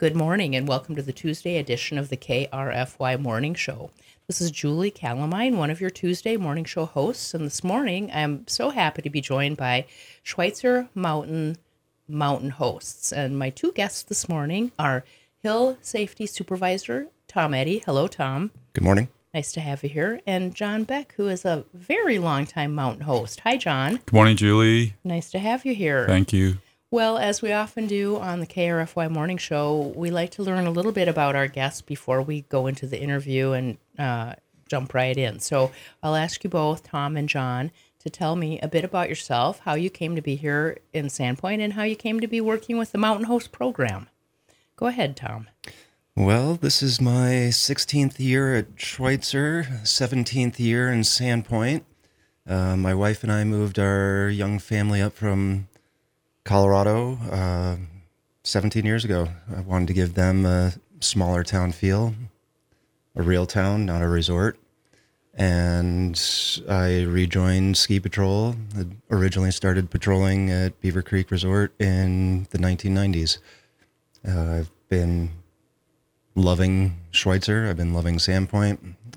Good morning and welcome to the Tuesday edition of the KRFY Morning Show. This is Julie Calamine, one of your Tuesday morning show hosts, and this morning I'm so happy to be joined by Schweitzer Mountain hosts. And my two guests this morning are Hill Safety Supervisor Tom Eddy. Hello, Tom. Good morning. Nice to have you here. And John Beck, who is a very long-time mountain host. Hi, John. Good morning, Julie. Nice to have you here. Thank you. Well, as we often do on the KRFY Morning Show, we like to learn a little bit about our guests before we go into the interview and jump right in. So I'll ask you both, Tom and John, to tell me a bit about yourself, how you came to be here in Sandpoint, and how you came to be working with the Mountain Host program. Go ahead, Tom. Well, this is my 16th year at Schweitzer, 17th year in Sandpoint. My wife and I moved our young family up from Colorado 17 years ago. I wanted to give them a smaller town feel, a real town, not a resort. And I rejoined Ski Patrol. I originally started patrolling at Beaver Creek Resort in the 1990s. I've been loving Schweitzer. I've been loving Sandpoint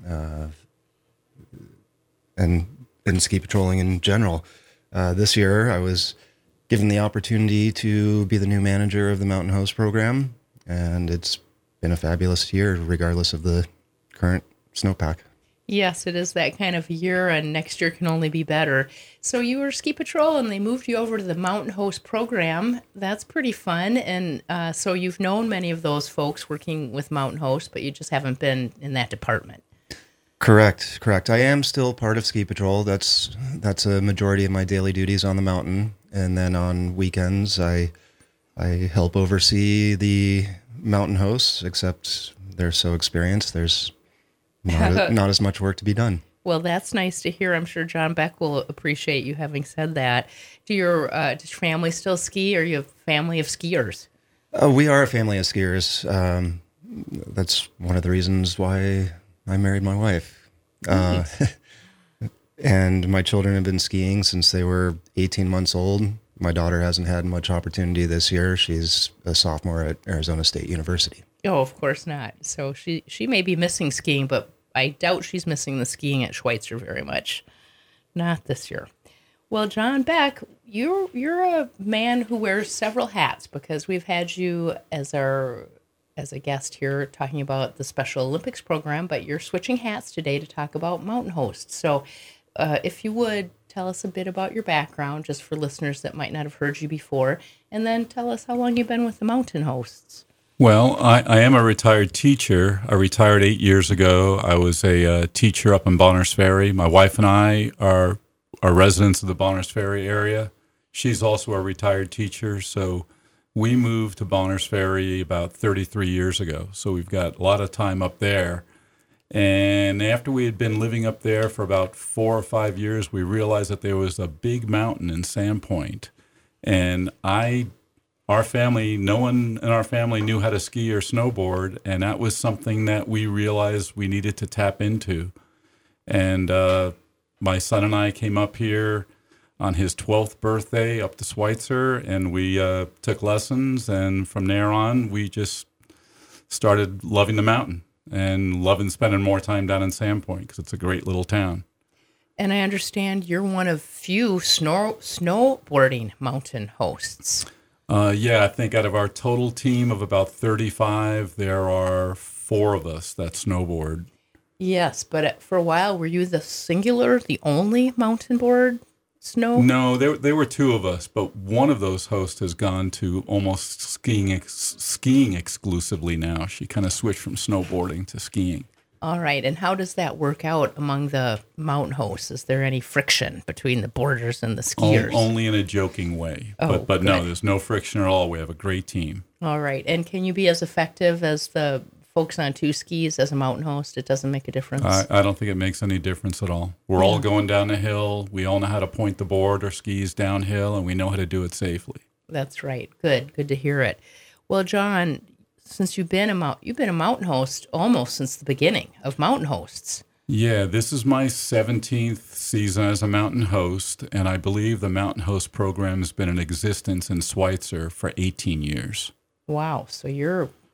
and ski patrolling in general. This year I was given the opportunity to be the new manager of the Mountain Host program, and it's been a fabulous year regardless of the current snowpack. Yes, it is that kind of year, and next year can only be better. So you were Ski Patrol, and they moved you over to the Mountain Host program. That's pretty fun, and so you've known many of those folks working with Mountain Host, but you just haven't been in that department. Correct. I am still part of Ski Patrol. That's a majority of my daily duties on the mountain. And then on weekends, I help oversee the mountain hosts, except they're so experienced, there's not as much work to be done. Well, that's nice to hear. I'm sure John Beck will appreciate you having said that. Does your family still ski, or are you a family of skiers? We are a family of skiers. That's one of the reasons why I married my wife. And my children have been skiing since they were 18 months old. My daughter hasn't had much opportunity this year. She's a sophomore at Arizona State University. Oh, of course not. So she may be missing skiing, but I doubt she's missing the skiing at Schweitzer very much. Not this year. Well, John Beck, you're a man who wears several hats, because we've had you as a guest here talking about the Special Olympics program, but you're switching hats today to talk about Mountain Hosts. So if you would, tell us a bit about your background, just for listeners that might not have heard you before, and then tell us how long you've been with the Mountain Hosts. Well, I am a retired teacher. I retired 8 years ago. I was a teacher up in Bonners Ferry. My wife and I are residents of the Bonners Ferry area. She's also a retired teacher, so we moved to Bonners Ferry about 33 years ago. So we've got a lot of time up there. And after we had been living up there for about 4 or 5 years, we realized that there was a big mountain in Sandpoint. And our family, no one in our family knew how to ski or snowboard, and that was something that we realized we needed to tap into. And my son and I came up here on his 12th birthday up to Schweitzer, and we took lessons, and from there on, we just started loving the mountain and loving spending more time down in Sandpoint, because it's a great little town. And I understand you're one of few snowboarding mountain hosts. Yeah, I think out of our total team of about 35, there are 4 of us that snowboard. Yes, but for a while, were you the only mountain board snow? No, there were 2 of us, but one of those hosts has gone to almost skiing exclusively now. She kind of switched from snowboarding to skiing. All right, and how does that work out among the mountain hosts? Is there any friction between the boarders and the skiers? Only in a joking way, but good. No, there's no friction at all. We have a great team. All right, and can you be as effective as the folks on 2 skis as a mountain host? It doesn't make a difference? I don't think it makes any difference at all. We're all going down the hill. We all know how to point the board or skis downhill, and we know how to do it safely. That's right. Good to hear it. Well, John, since you've been a mountain host almost since the beginning of Mountain Hosts. Yeah, this is my 17th season as a mountain host, and I believe the Mountain Host program has been in existence in Schweitzer for 18 years. Wow, so you're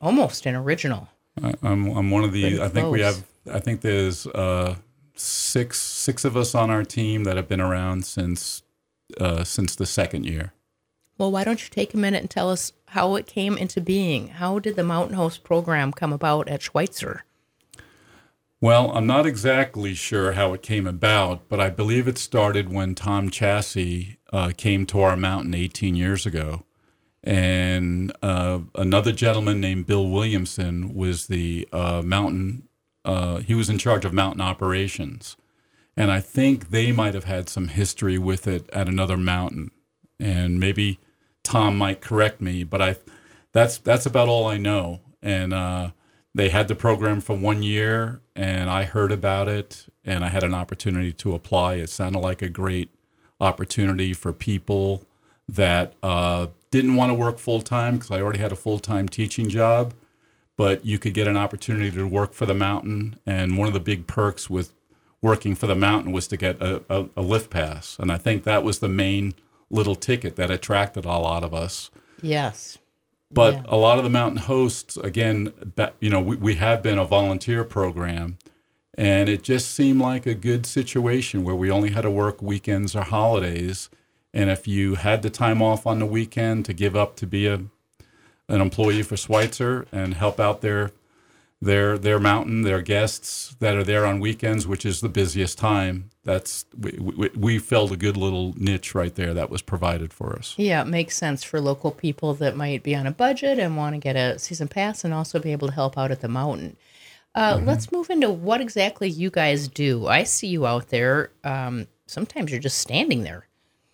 almost an original. I'm one of the. Pretty I think we close. have. I think there's six of us on our team that have been around since the second year. Well, why don't you take a minute and tell us how it came into being? How did the Mountain Host program come about at Schweitzer? Well, I'm not exactly sure how it came about, but I believe it started when Tom Chassie came to our mountain 18 years ago. And another gentleman named Bill Williamson was the mountain, he was in charge of mountain operations. And I think they might have had some history with it at another mountain. And maybe Tom might correct me, but that's about all I know. And they had the program for 1 year, and I heard about it, and I had an opportunity to apply. It sounded like a great opportunity for people that didn't want to work full-time, because I already had a full-time teaching job, but you could get an opportunity to work for the mountain. And one of the big perks with working for the mountain was to get a lift pass. And I think that was the main little ticket that attracted a lot of us. Yes. But Yeah. a lot of the mountain hosts, again, we have been a volunteer program, and it just seemed like a good situation where we only had to work weekends or holidays. And if you had the time off on the weekend to give up to be an employee for Schweitzer and help out their mountain, their guests that are there on weekends, which is the busiest time, we filled a good little niche right there that was provided for us. Yeah, it makes sense for local people that might be on a budget and want to get a season pass and also be able to help out at the mountain. Let's move into what exactly you guys do. I see you out there. Sometimes you're just standing there.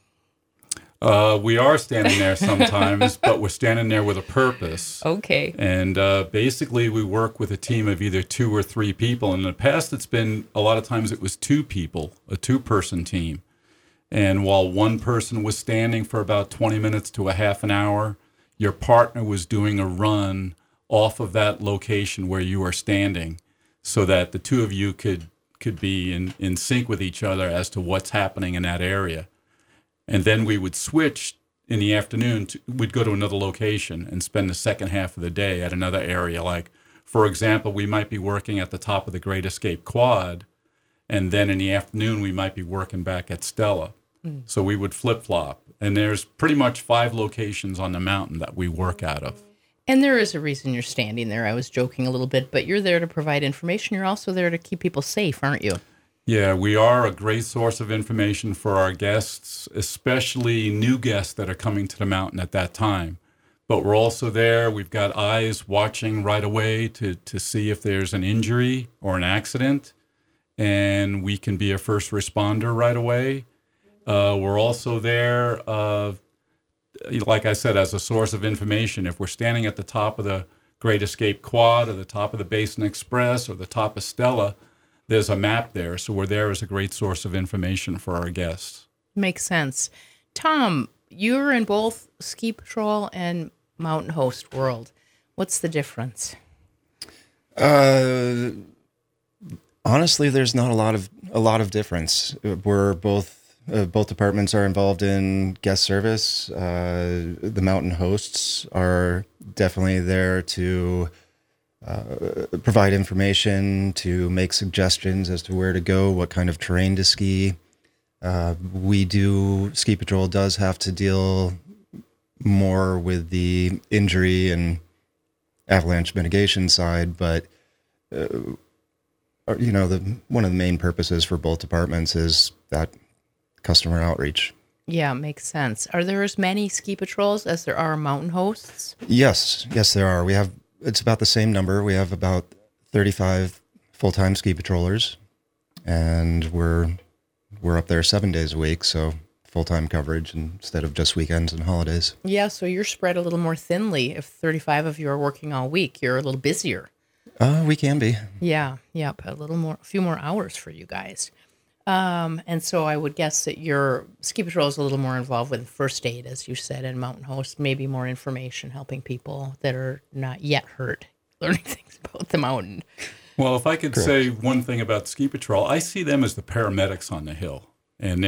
We are standing there sometimes, but we're standing there with a purpose. Okay. And basically, we work with a team of either 2 or 3 people. In the past, it's been a lot of times it was 2 people, a 2-person team. And while one person was standing for about 20 minutes to a half an hour, your partner was doing a run off of that location where you are standing, so that the 2 of you could be in sync with each other as to what's happening in that area. And then we would switch in the afternoon. We'd go to another location and spend the second half of the day at another area. Like, for example, we might be working at the top of the Great Escape Quad, and then in the afternoon, we might be working back at Stella. So we would flip-flop. And there's pretty much 5 locations on the mountain that we work out of. And there is a reason you're standing there. I was joking a little bit, but you're there to provide information. You're also there to keep people safe, aren't you? Yeah, we are a great source of information for our guests, especially new guests that are coming to the mountain at that time. But we're also there. We've got eyes watching right away to see if there's an injury or an accident, and we can be a first responder right away. We're also there, like I said, as a source of information. If we're standing at the top of the Great Escape Quad or the top of the Basin Express or the top of Stella, there's a map there, so we're there as a great source of information for our guests. Makes sense. Tom, you're in both Ski Patrol and Mountain Host world. What's the difference? Honestly, there's not a lot of difference. We're both departments are involved in guest service. The Mountain Hosts are definitely there to provide information, to make suggestions as to where to go, what kind of terrain to ski. Ski Patrol does have to deal more with the injury and avalanche mitigation side, but one of the main purposes for both departments is that customer outreach. Yeah, makes sense. Are there as many Ski Patrols as there are Mountain Hosts? Yes, there are. It's about the same number. We have about 35 full-time ski patrollers, and we're up there 7 days a week, so full-time coverage instead of just weekends and holidays. Yeah, so you're spread a little more thinly. If 35 of you are working all week, you're a little busier. We can be. Yeah, yep, a few more hours for you guys. And so I would guess that your Ski Patrol is a little more involved with first aid, as you said, and Mountain Host, maybe more information, helping people that are not yet hurt, learning things about the mountain. Well, if I could say one thing about Ski Patrol, I see them as the paramedics on the hill, and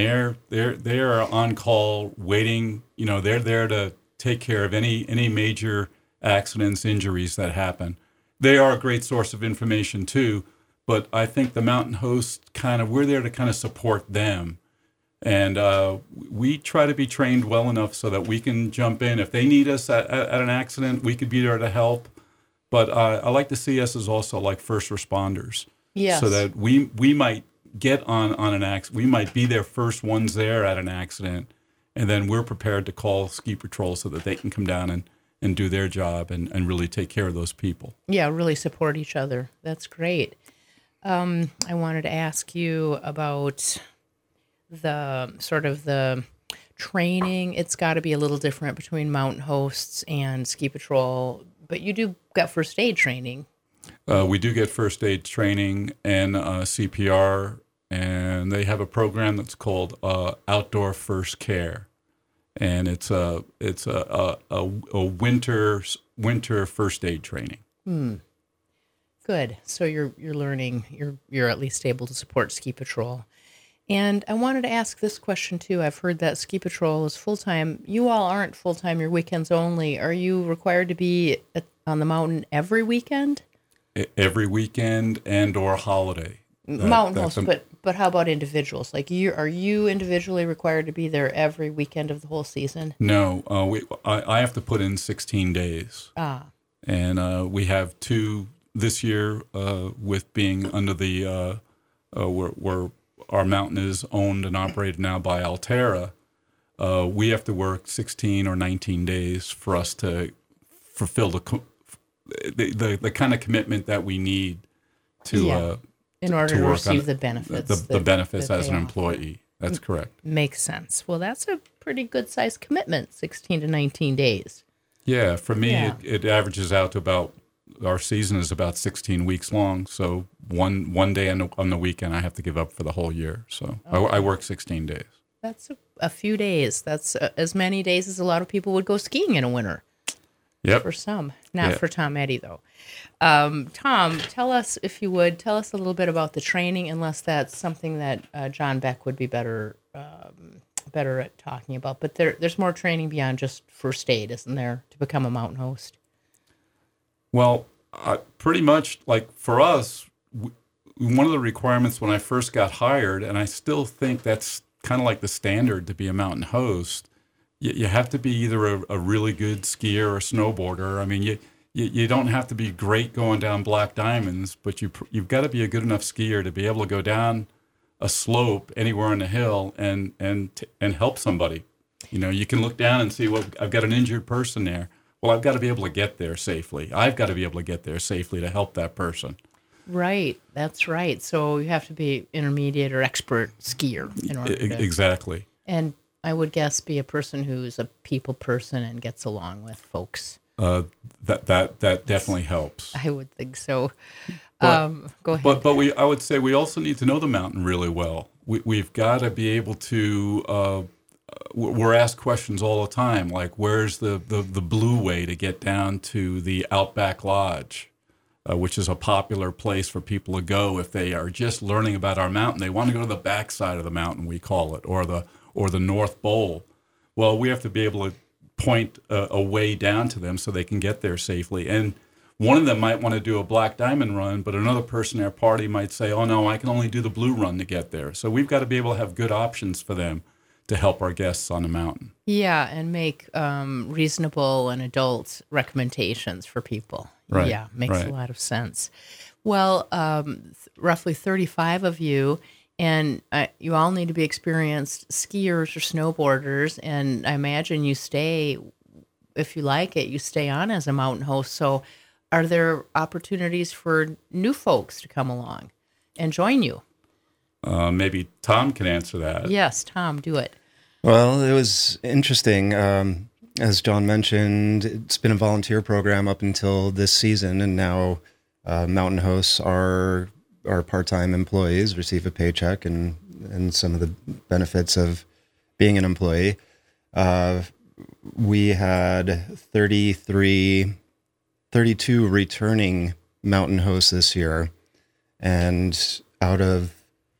they're on call, waiting. They're there to take care of any major accidents, injuries that happen. They are a great source of information too, but I think the mountain hosts we're there to kind of support them. And we try to be trained well enough so that we can jump in. If they need us at an accident, we could be there to help. But I like to see us as also like first responders. Yes. So that we might get on an accident. We might be their first ones there at an accident. And then we're prepared to call ski patrol so that they can come down and do their job and really take care of those people. Yeah, really support each other. That's great. I wanted to ask you about the sort of the training. It's got to be a little different between mountain hosts and ski patrol, but you do got first aid training. We do get first aid training and CPR, and they have a program that's called Outdoor First Care, and it's a winter first aid training. Good. So you're learning. You're at least able to support ski patrol. And I wanted to ask this question too. I've heard that ski patrol is full time. You all aren't full time. You're weekends only. Are you required to be on the mountain every weekend? Every weekend and or holiday. Mountain hosts, but how about individuals? Like are you individually required to be there every weekend of the whole season? No, I have to put in 16 days. And we have 2 this year with being under the where our mountain is owned and operated now by Alterra. We have to work 16 or 19 days for us to fulfill the kind of commitment that we need to in order to receive the benefits. The benefits as an employee. That's correct. Makes sense. Well, that's a pretty good sized commitment, 16 to 19 days. Yeah, for me, it averages out to about, our season is about 16 weeks long. So one day on the weekend I have to give up for the whole year. So I work 16 days. That's a few days. That's as many days as a lot of people would go skiing in a winter. Yep. For some, not for Tom Eddy, though. Tom, tell us, if you would, a little bit about the training, unless that's something that John Beck would be better at talking about. But there's more training beyond just first aid, isn't there, to become a mountain host? Well, pretty much, like for us, one of the requirements when I first got hired, and I still think that's kind of like the standard to be a mountain host, you have to be either a really good skier or snowboarder. I mean, you don't have to be great going down black diamonds, but you've got to be a good enough skier to be able to go down a slope anywhere on the hill and help somebody. You know, you can look down and see, well, I've got an injured person there. Well, I've got to be able to get there safely. I've got to be able to get there safely to help that person. Right. That's right. So you have to be intermediate or expert skier in order to... Exactly. And I would guess be a person who's a people person and gets along with folks. That definitely helps. I would think so. But, go ahead. But I would say we also need to know the mountain really well. We've got to be able to. We're asked questions all the time, like where's the blue way to get down to the Outback Lodge, which is a popular place for people to go if they are just learning about our mountain. They want to go to the backside of the mountain, we call it, or the North Bowl. Well, we have to be able to point a way down to them so they can get there safely. And one of them might want to do a black diamond run, but another person in our party might say, oh, no, I can only do the blue run to get there. So we've got to be able to have good options for them to help our guests on the mountain. Yeah, and make reasonable and adult recommendations for people. Right. Yeah, makes a lot of sense. Well, roughly 35 of you, and you all need to be experienced skiers or snowboarders, and I imagine you stay, if you like it, you stay on as a mountain host. So are there opportunities for new folks to come along and join you? Maybe Tom can answer that. Yes, Tom, do it. Well, it was interesting. As John mentioned, it's been a volunteer program up until this season, and now mountain hosts are part-time employees, receive a paycheck and some of the benefits of being an employee. We had 32 returning mountain hosts this year, and out of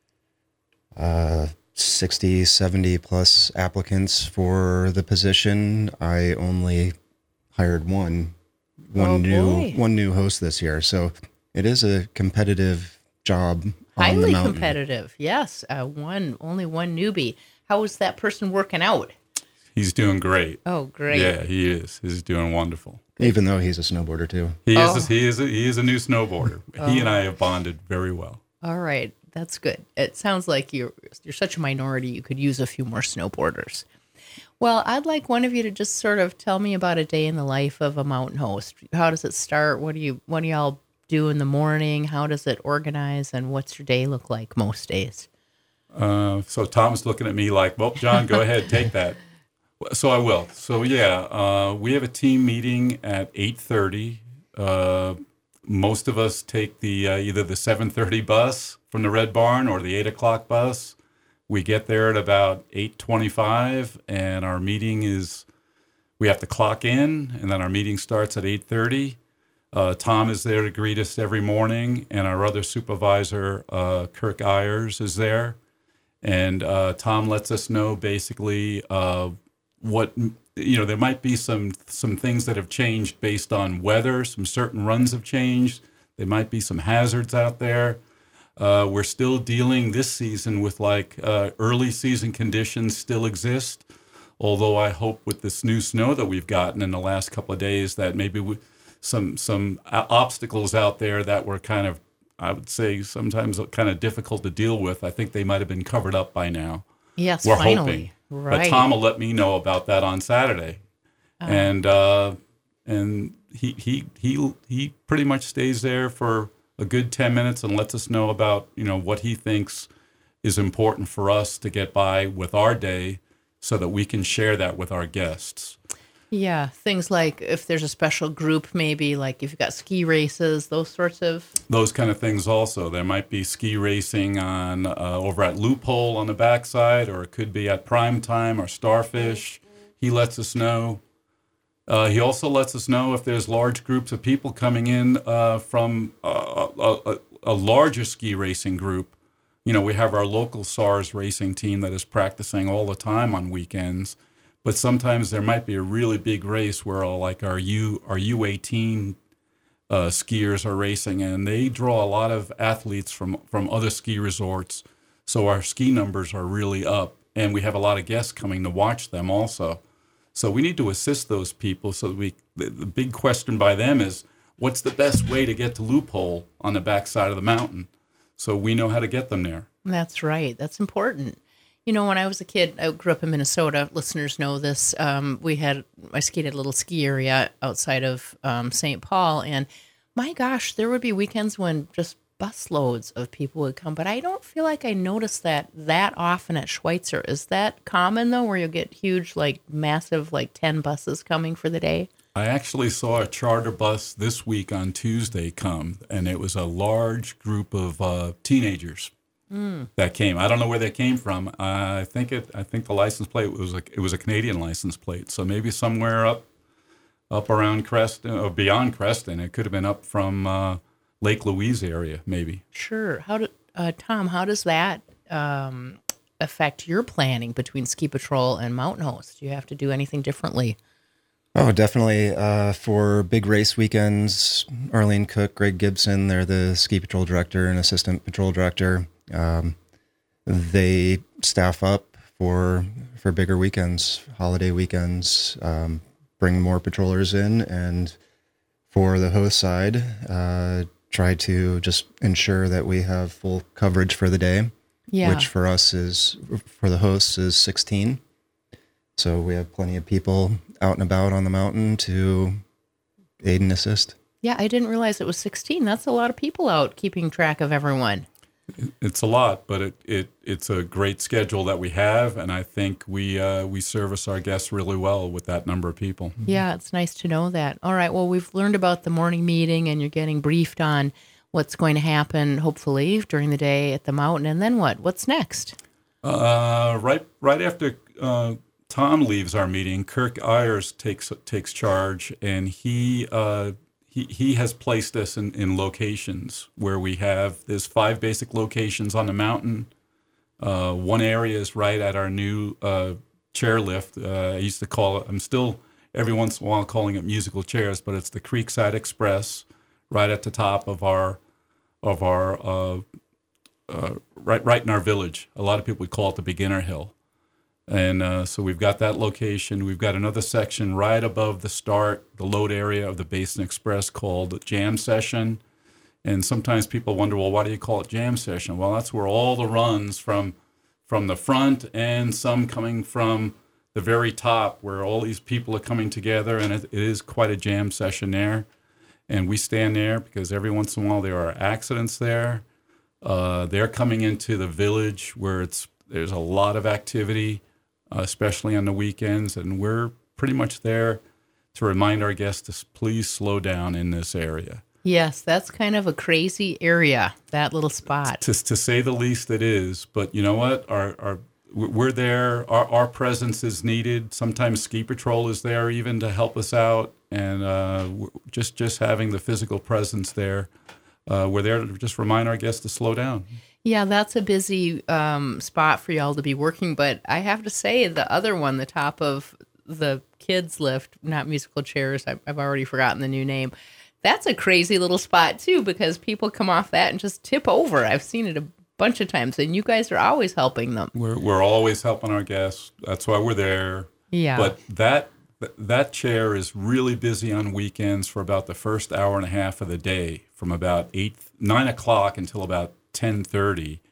60, 70 plus applicants for the position, I only hired one one boy. new host this year. So it is a competitive job on the Highly mountain. competitive. Yes. Only one newbie. How is that person working out? He's doing great. Oh, great. Yeah, he is. He's doing wonderful. Even though he's a snowboarder too. He is a new snowboarder. He and I have bonded very well. All right. That's good. It sounds like you're such a minority you could use a few more snowboarders. Well, I'd like one of you to just sort of tell me about a day in the life of a mountain host. How does it start? What do y'all do in the morning? How does it organize? And what's your day look like most days? So Tom's looking at me like, well, John, go ahead, take that. So I will. So yeah, we have a team meeting at 8:30. Most of us take the either the 7:30 bus from the Red Barn or the 8 o'clock bus. We get there at about 8:25, and our meeting is, we have to clock in, and then our meeting starts at 8:30. Tom is there to greet us every morning, and our other supervisor, Kirk Ayers, is there. And Tom lets us know basically what, there might be some things that have changed based on weather. Some certain runs have changed. There might be some hazards out there. We're still dealing this season with early season conditions still exist. Although I hope with this new snow that we've gotten in the last couple of days that maybe some obstacles out there that were kind of, I would say, sometimes kind of difficult to deal with. I think they might have been covered up by now. Yes, We're finally. hoping. Right. But Tom will let me know about that on Saturday. And he pretty much stays there for a good 10 minutes and lets us know about, what he thinks is important for us to get by with our day so that we can share that with our guests. Yeah, things like if there's a special group, maybe like if you've got ski races, those kind of things also. There might be ski racing on over at Loophole on the backside, or it could be at Prime Time or Starfish. He lets us know. He also lets us know if there's large groups of people coming in from a larger ski racing group. We have our local SARS racing team that is practicing all the time on weekends. But sometimes there might be a really big race where our U18 skiers are racing, and they draw a lot of athletes from other ski resorts. So our ski numbers are really up, and we have a lot of guests coming to watch them also. So we need to assist those people. So the big question by them is, what's the best way to get to Loophole on the backside of the mountain? So we know how to get them there. That's right. That's important. When I was a kid, I grew up in Minnesota. Listeners know this. I skated a little ski area outside of St. Paul, and my gosh, there would be weekends when just busloads of people would come. But I don't feel like I noticed that often at Schweitzer. Is that common though, where you'll get huge, massive, 10 buses coming for the day? I actually saw a charter bus this week on Tuesday come, and it was a large group of teenagers. That came. I don't know where they came from. I think the license plate it was a Canadian license plate. So maybe somewhere up around Creston or beyond Creston. It could have been up from Lake Louise area, maybe. Sure. Tom? How does that affect your planning between Ski Patrol and Mountain Host? Do you have to do anything differently? Oh, definitely. For big race weekends, Arlene Cook, Greg Gibson, they're the ski patrol director and assistant patrol director. They staff up for bigger weekends, holiday weekends, bring more patrollers in, and for the host side, try to just ensure that we have full coverage for the day, which for the hosts is 16. So we have plenty of people out and about on the mountain to aid and assist. Yeah, I didn't realize it was 16. That's a lot of people out keeping track of everyone. It's a lot, but it's a great schedule that we have, and I think we service our guests really well with that number of people. Yeah, it's nice to know that. All right, well, we've learned about the morning meeting, and you're getting briefed on what's going to happen, hopefully, during the day at the mountain. And then what? What's next? Right after Tom leaves our meeting, Kirk Ayers takes charge, and he has placed us in locations where there's 5 basic locations on the mountain. One area is right at our new chairlift. I used to call it, I'm still every once in a while calling it musical chairs, but it's the Creekside Express right at the top of our right in our village. A lot of people would call it the Beginner Hill. And so we've got that location. We've got another section right above the load area of the Basin Express called Jam Session. And sometimes people wonder, well, why do you call it Jam Session? Well, that's where all the runs from the front and some coming from the very top, where all these people are coming together, and it is quite a jam session there. And we stand there because every once in a while there are accidents there. They're coming into the village where there's a lot of activity, especially on the weekends, and we're pretty much there to remind our guests to please slow down in this area. Yes, that's kind of a crazy area, that little spot. To say the least, it is. But you know what? We're there. Our presence is needed. Sometimes Ski Patrol is there even to help us out, and just having the physical presence there, we're there to just remind our guests to slow down. Yeah, that's a busy spot for y'all to be working, but I have to say the other one, the top of the kids lift, not musical chairs, I've already forgotten the new name. That's a crazy little spot too, because people come off that and just tip over. I've seen it a bunch of times, and you guys are always helping them. We're always helping our guests. That's why we're there. Yeah. But that chair is really busy on weekends for about the first hour and a half of the day, from about 9 o'clock until about 10:30,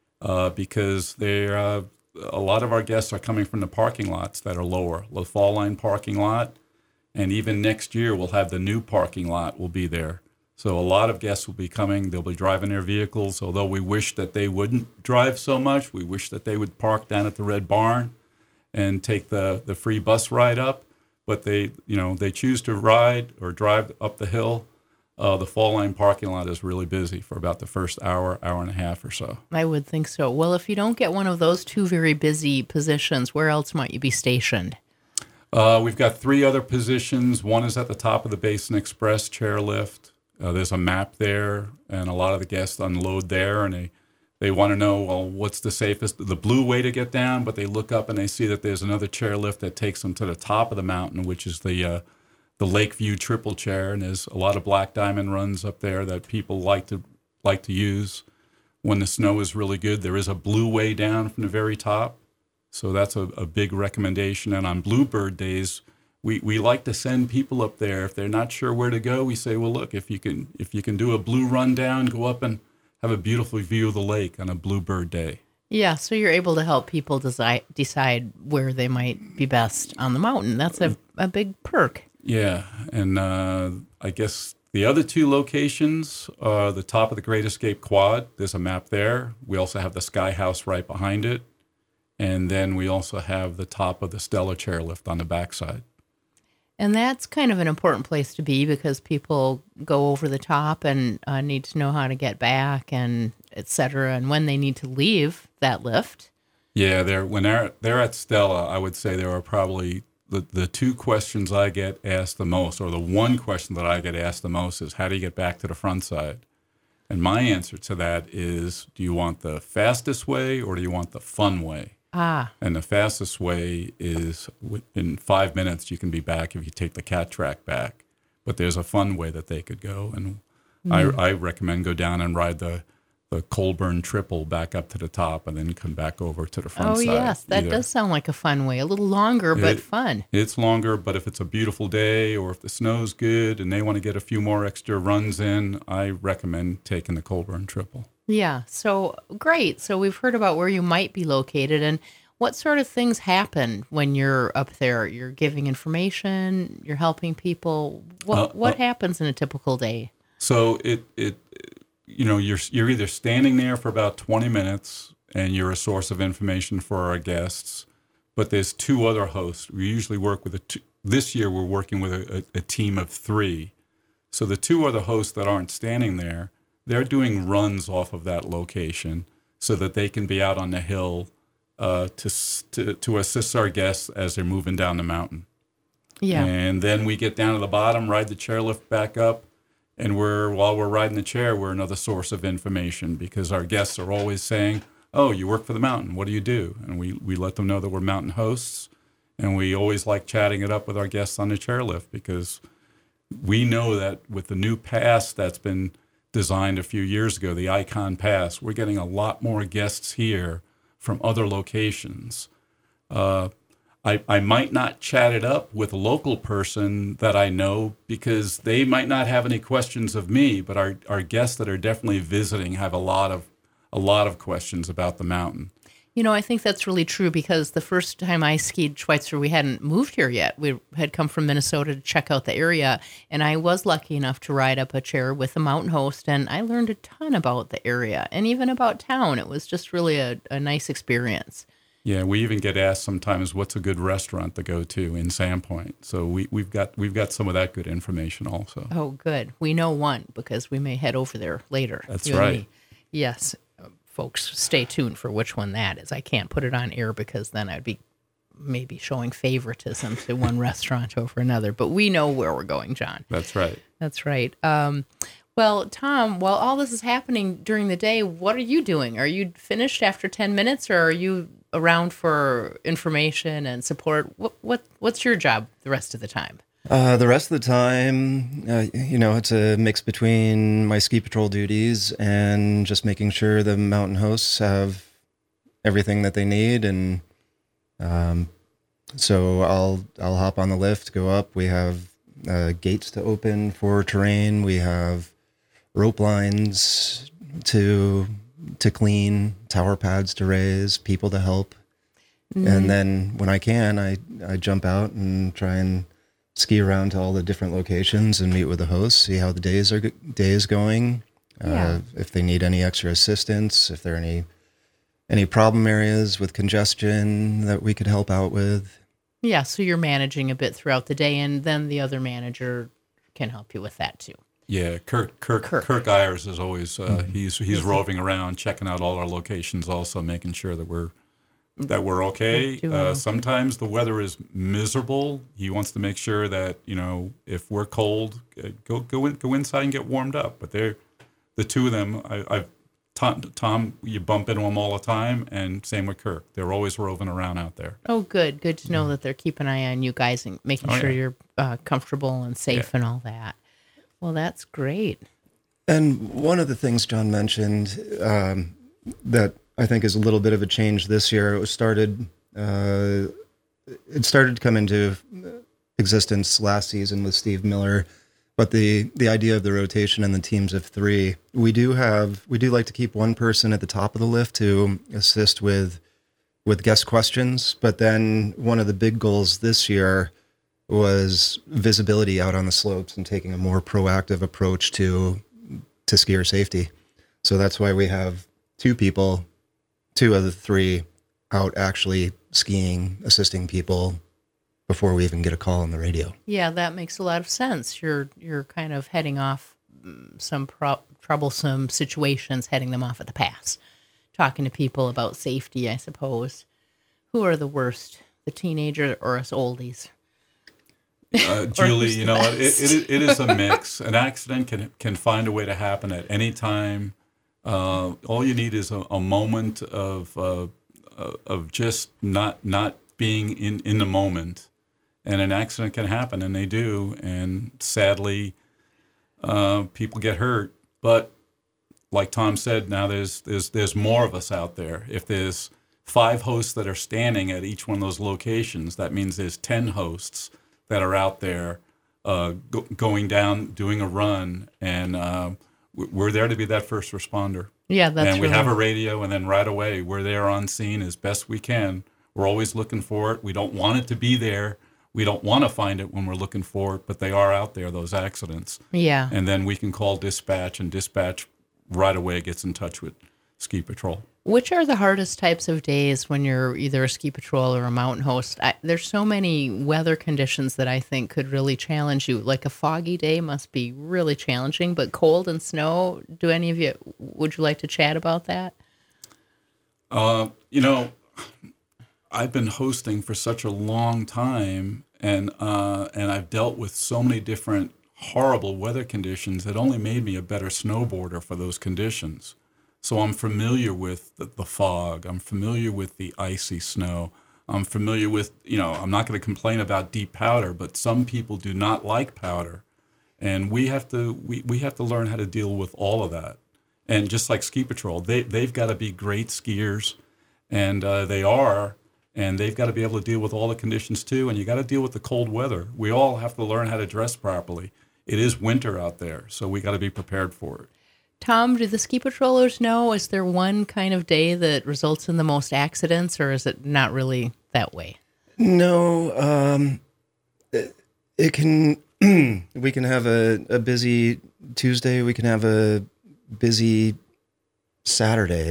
because a lot of our guests are coming from the parking lots that are lower, the Fall Line parking lot, and even next year we'll have the new parking lot will be there. So a lot of guests will be coming. They'll be driving their vehicles, although we wish that they wouldn't drive so much. We wish that they would park down at the Red Barn and take the free bus ride up. But they choose to ride or drive up the hill. The Fall Line parking lot is really busy for about the first hour and a half or so. I would think so. Well, if you don't get one of those two very busy positions, where else might you be stationed? We've got 3 other positions. One is at the top of the Basin Express chairlift. There's a map there, and a lot of the guests unload there, and they want to know, well, what's the blue way to get down, but they look up and they see that there's another chairlift that takes them to the top of the mountain, which is the Lakeview Triple Chair, and there's a lot of Black Diamond runs up there that people like to use when the snow is really good. There is a blue way down from the very top, so that's a big recommendation. And on Bluebird days, we like to send people up there. If they're not sure where to go, we say, well, look, if you can do a blue run down, go up and have a beautiful view of the lake on a Bluebird day. Yeah, so you're able to help people decide where they might be best on the mountain. That's a big perk. Yeah, and I guess the other 2 locations are the top of the Great Escape Quad. There's a map there. We also have the Sky House right behind it. And then we also have the top of the Stella Chairlift on the backside. And that's kind of an important place to be because people go over the top and need to know how to get back and et cetera, and when they need to leave that lift. Yeah, when they're at Stella, I would say there are probably the 2 questions I get asked the most, or the one question that I get asked the most is, how do you get back to the front side? And my answer to that is, do you want the fastest way or do you want the fun way? And the fastest way is in 5 minutes you can be back if you take the cat track back. But there's a fun way that they could go, and I recommend go down and ride the Colburn Triple back up to the top and then come back over to the front side. Oh, yes, that does sound like a fun way. A little longer, but fun. It's longer, but if it's a beautiful day or if the snow's good and they want to get a few more extra runs in, I recommend taking the Colburn Triple. Yeah, so great. So we've heard about where you might be located and what sort of things happen when you're up there. You're giving information, you're helping people. What happens in a typical day? So you're either standing there for about 20 minutes and you're a source of information for our guests, but there's 2 other hosts. We usually work with this year we're working with a team of 3. So the 2 other hosts that aren't standing there, they're doing runs off of that location so that they can be out on the hill to assist our guests as they're moving down the mountain. Yeah. And then we get down to the bottom, ride the chairlift back up, and while we're riding the chair, we're another source of information because our guests are always saying, oh, you work for the mountain. What do you do? And we let them know that we're mountain hosts, And we always like chatting it up with our guests on the chairlift because we know that with the new pass that's been designed a few years ago, the Icon Pass, we're getting a lot more guests here from other locations. I might not chat it up with a local person that I know because they might not have any questions of me, but our guests that are definitely visiting have a lot of questions about the mountain. You know, I think that's really true because the first time I skied Schweitzer, we hadn't moved here yet. We had come from Minnesota to check out the area, and I was lucky enough to ride up a chair with a mountain host, and I learned a ton about the area and even about town. It was just really a nice experience. Yeah, we even get asked sometimes what's a good restaurant to go to in Sandpoint. So we've got some of that good information also. Oh, good. We know one because we may head over there later. That's you and right. me. Yes. Folks, stay tuned for which one that is. I can't put it on air because then I'd be maybe showing favoritism to one restaurant over another. But we know where we're going, John. That's right. That's right. Well, Tom, while all this is happening during the day, what are you doing? Are you finished after 10 minutes, or are you around for information and support? What's your job the rest of the time? The rest of the time, it's a mix between my ski patrol duties and just making sure the mountain hosts have everything that they need. And so I'll hop on the lift, go up. We have gates to open for terrain. We have rope lines to clean, tower pads to raise, people to help. Mm-hmm. And then when I can, I jump out and try and ski around to all the different locations and meet with the hosts, see how the day is going. Yeah. If they need any extra assistance, if there are any problem areas with congestion that we could help out with. Yeah, so you're managing a bit throughout the day, and then the other manager can help you with that too. Yeah, Kirk Ayers is always he's roving around, checking out all our locations, also making sure that we're okay. Sometimes the weather is miserable. He wants to make sure that, if we're cold, go inside and get warmed up. But they're the two of them. Tom, you bump into them all the time, and same with Kirk. They're always roving around out there. Oh, good to know that they're keeping an eye on you guys and making sure you're comfortable and safe and all that. Well, that's great. And one of the things John mentioned that I think is a little bit of a change this year. It started to come into existence last season with Steve Miller, but the idea of the rotation and the teams of three, we do like to keep one person at the top of the lift to assist with guest questions. But then one of the big goals this year was visibility out on the slopes and taking a more proactive approach to skier safety. So that's why we have two of the three out actually skiing, assisting people before we even get a call on the radio. Yeah, that makes a lot of sense. You're kind of heading off some troublesome situations, heading them off at the pass, talking to people about safety, I suppose. Who are the worst, the teenager or us oldies? Julie, it is a mix. An accident can find a way to happen at any time. All you need is a moment of just not being in the moment, and an accident can happen, and they do. And sadly, people get hurt. But like Tom said, now there's more of us out there. If there's 5 hosts that are standing at each one of those locations, that means there's 10 hosts that are out there going down, doing a run, and we're there to be that first responder. Yeah, that's and we have a radio, and then right away we're there on scene as best we can. We're always looking for it. We don't want it to be there. We don't want to find it when we're looking for it, but they are out there, those accidents. Yeah. And then we can call dispatch, and dispatch right away gets in touch with ski patrol. Which are the hardest types of days when you're either a ski patrol or a mountain host? There's so many weather conditions that I think could really challenge you. Like a foggy day must be really challenging, but cold and snow, would you like to chat about that? I've been hosting for such a long time, and I've dealt with so many different horrible weather conditions. It only made me a better snowboarder for those conditions. So I'm familiar with the fog. I'm familiar with the icy snow. I'm familiar with, I'm not going to complain about deep powder, but some people do not like powder. And we have to learn how to deal with all of that. And just like Ski Patrol, they've got to be great skiers, and they are, and they've got to be able to deal with all the conditions too. And you got to deal with the cold weather. We all have to learn how to dress properly. It is winter out there, so we got to be prepared for it. Tom, do the ski patrollers know? Is there one kind of day that results in the most accidents, or is it not really that way? No, it can. We can have a busy Tuesday. We can have a busy Saturday.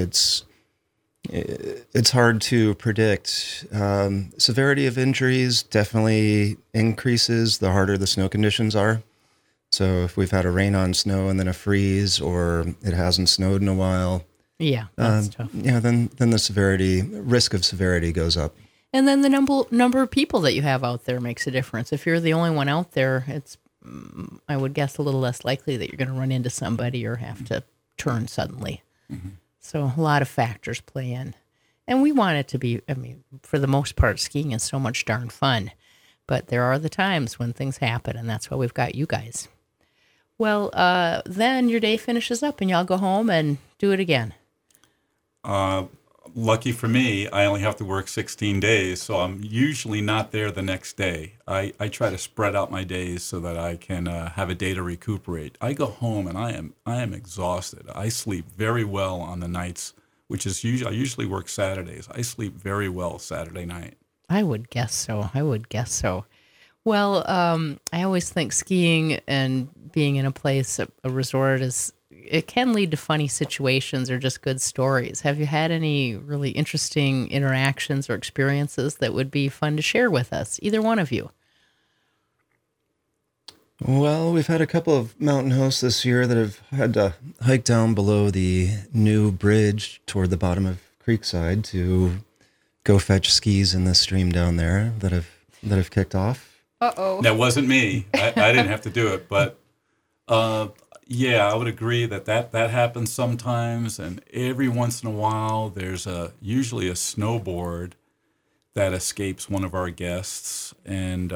It's hard to predict. Severity of injuries definitely increases the harder the snow conditions are. So if we've had a rain on snow and then a freeze, or it hasn't snowed in a while, that's tough. Then the risk of severity goes up. And then the number of people that you have out there makes a difference. If you're the only one out there, it's, I would guess, a little less likely that you're going to run into somebody or have to turn suddenly. Mm-hmm. So a lot of factors play in. And we want it to be, for the most part, skiing is so much darn fun. But there are the times when things happen, and that's why we've got you guys. Well, then your day finishes up and y'all go home and do it again. Lucky for me, I only have to work 16 days, so I'm usually not there the next day. I try to spread out my days so that I can have a day to recuperate. I go home and I am exhausted. I sleep very well on the nights, which is I usually work Saturdays. I sleep very well Saturday night. I would guess so. Well, I always think skiing and being in a place, a resort, it can lead to funny situations or just good stories. Have you had any really interesting interactions or experiences that would be fun to share with us, either one of you? Well, we've had a couple of mountain hosts this year that have had to hike down below the new bridge toward the bottom of Creekside to go fetch skis in the stream down there that have kicked off. Uh-oh. That wasn't me. I didn't have to do it, but yeah, I would agree that happens sometimes, and every once in a while there's usually a snowboard that escapes one of our guests, and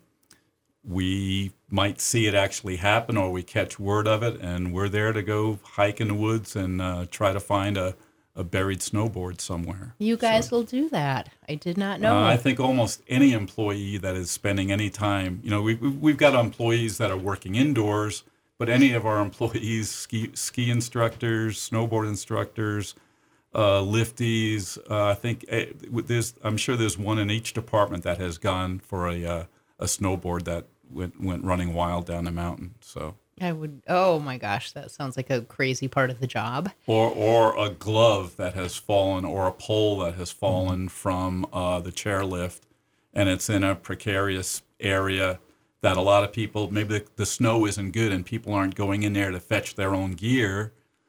we might see it actually happen, or we catch word of it, and we're there to go hike in the woods and try to find a buried snowboard somewhere. You guys will do that. I did not know. I think almost any employee that is spending any time, we've got employees that are working indoors, but any of our employees, ski instructors, snowboard instructors, lifties, I think I'm sure there's one in each department that has gone for a snowboard that went running wild down the mountain. So I would. Oh my gosh, that sounds like a crazy part of the job. Or a glove that has fallen, or a pole that has fallen from the chairlift, and it's in a precarious area that a lot of people, maybe the snow isn't good and people aren't going in there to fetch their own gear.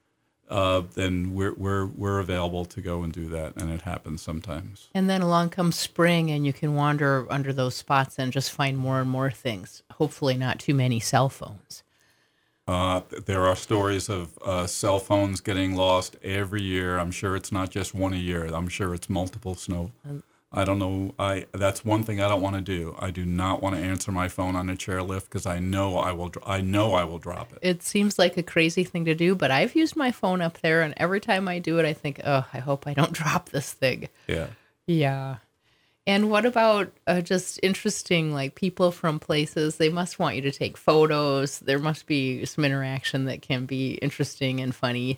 Then we're available to go and do that, and it happens sometimes. And then along comes spring, and you can wander under those spots and just find more and more things. Hopefully, not too many cell phones. There are stories of cell phones getting lost every year. I'm sure it's not just one a year. I'm sure it's multiple snow. I don't know. That's one thing I don't want to do. I do not want to answer my phone on a chairlift because I know I will drop it. It seems like a crazy thing to do, but I've used my phone up there, and every time I do it, I think, oh, I hope I don't drop this thing. Yeah. Yeah. And what about just interesting, like people from places? They must want you to take photos. There must be some interaction that can be interesting and funny.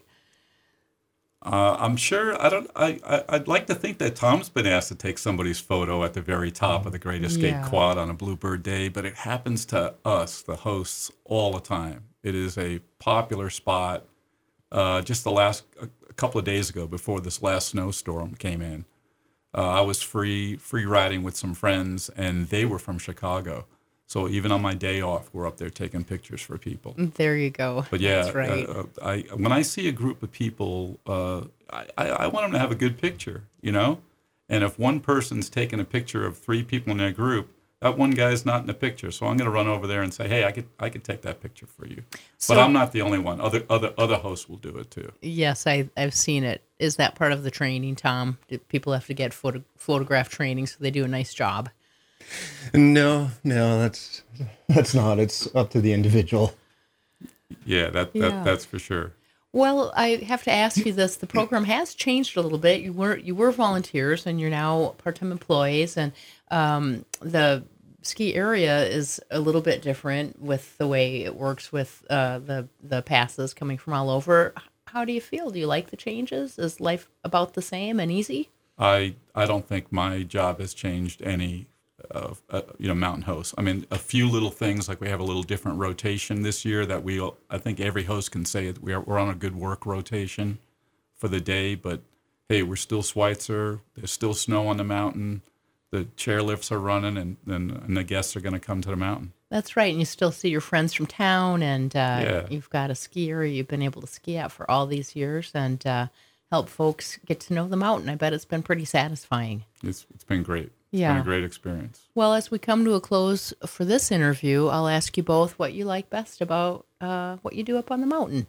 I'm sure. I'd like to think that Tom's been asked to take somebody's photo at the very top of the Great Escape Quad on a Bluebird day, but it happens to us, the hosts, all the time. It is a popular spot. Just a couple of days ago, before this last snowstorm came in, I was free riding with some friends, and they were from Chicago. So even on my day off, we're up there taking pictures for people. There you go. But yeah, that's right. When I see a group of people, I want them to have a good picture, And if one person's taking a picture of three people in their group, that one guy's not in the picture, so I'm going to run over there and say, hey, I could take that picture for you. So, but I'm not the only one. Other hosts will do it too. Yes, I've seen it. Is that part of the training, Tom? Do people have to get photograph training so they do a nice job? No, that's not. It's up to the individual. Yeah, that's for sure. Well, I have to ask you this. The program has changed a little bit. You were volunteers, and you're now part-time employees, and the ski area is a little bit different with the way it works with the passes coming from all over. How do you feel? Do you like the changes? Is life about the same and easy? I don't think my job has changed any. Mountain hosts. I mean, a few little things, like we have a little different rotation this year that I think every host can say we're on a good work rotation for the day, but hey, we're still Schweitzer. There's still snow on the mountain. The chairlifts are running, and the guests are going to come to the mountain. That's right. And you still see your friends from town, and Yeah. you've got a ski area you've been able to ski at for all these years, and help folks get to know the mountain. I bet it's been pretty satisfying. It's been great. Yeah. It's been a great experience. Well, as we come to a close for this interview, I'll ask you both what you like best about what you do up on the mountain.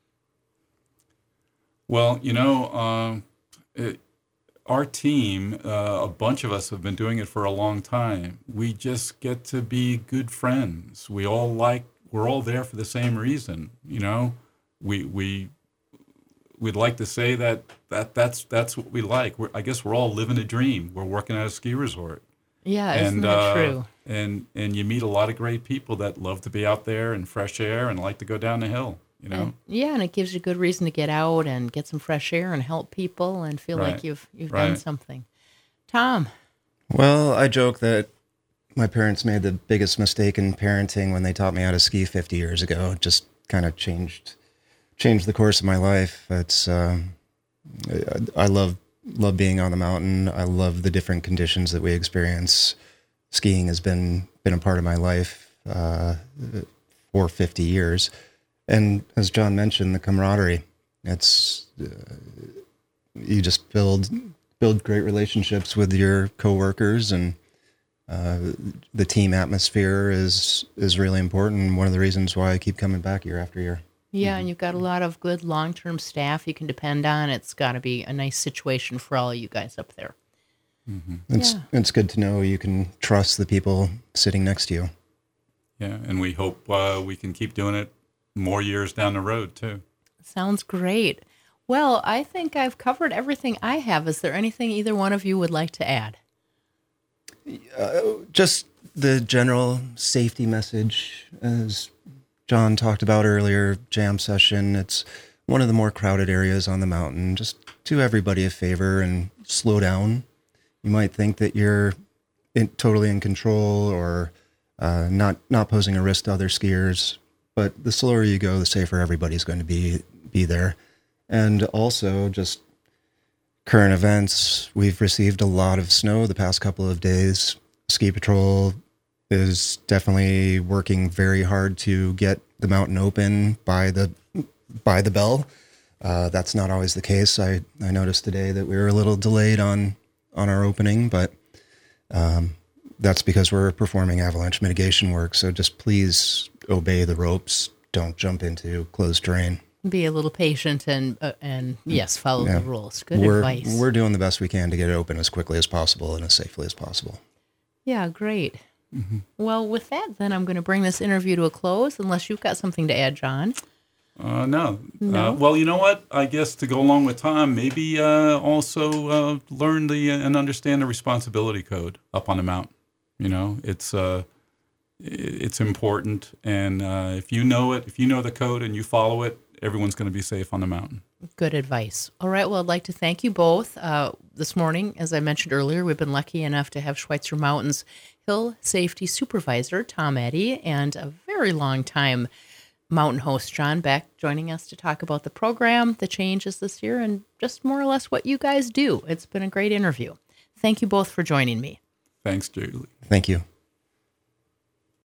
Well, our team, a bunch of us have been doing it for a long time. We just get to be good friends. We're all there for the same reason. We'd like to say that's what we like. I guess we're all living a dream. We're working at a ski resort. Yeah, isn't that true? And you meet a lot of great people that love to be out there in fresh air and like to go down the hill, And it gives you a good reason to get out and get some fresh air and help people and feel like you've done something. Tom? Well, I joke that my parents made the biggest mistake in parenting when they taught me how to ski 50 years ago. It just kind of changed the course of my life. It's I love being on the mountain. I love the different conditions that we experience. Skiing has been a part of my life for 50 years. And as John mentioned, the camaraderie. It's you just build great relationships with your coworkers, and the team atmosphere is really important. One of the reasons why I keep coming back year after year. Yeah, and you've got a lot of good long-term staff you can depend on. It's got to be a nice situation for all of you guys up there. Mm-hmm. It's good to know you can trust the people sitting next to you. Yeah, and we hope we can keep doing it more years down the road, too. Sounds great. Well, I think I've covered everything I have. Is there anything either one of you would like to add? Just the general safety message, as John talked about earlier, jam session. It's one of the more crowded areas on the mountain. Just do everybody a favor and slow down. You might think that you're totally in control or not posing a risk to other skiers, but the slower you go, the safer everybody's going to be there. And also just current events. We've received a lot of snow the past couple of days. Ski Patrol is definitely working very hard to get the mountain open by the bell. That's not always the case. I noticed today that we were a little delayed on our opening, but that's because we're performing avalanche mitigation work. So just please obey the ropes. Don't jump into closed terrain. Be a little patient and yes, follow the rules. Good advice. We're doing the best we can to get it open as quickly as possible and as safely as possible. Yeah, great. Mm-hmm. Well, with that, then I'm going to bring this interview to a close, unless you've got something to add, John. No. Well, you know what? I guess to go along with Tom, maybe also learn and understand the responsibility code up on the mountain. It's important, and if you know it, if you know the code and you follow it, everyone's going to be safe on the mountain. Good advice. All right. Well, I'd like to thank you both. This morning, as I mentioned earlier, we've been lucky enough to have Schweitzer Mountains Hill Safety Supervisor Tom Eddy and a very long time mountain host John Beck joining us to talk about the program, the changes this year, and just more or less what you guys do. It's been a great interview. Thank you both for joining me. Thanks, Julie. Thank you.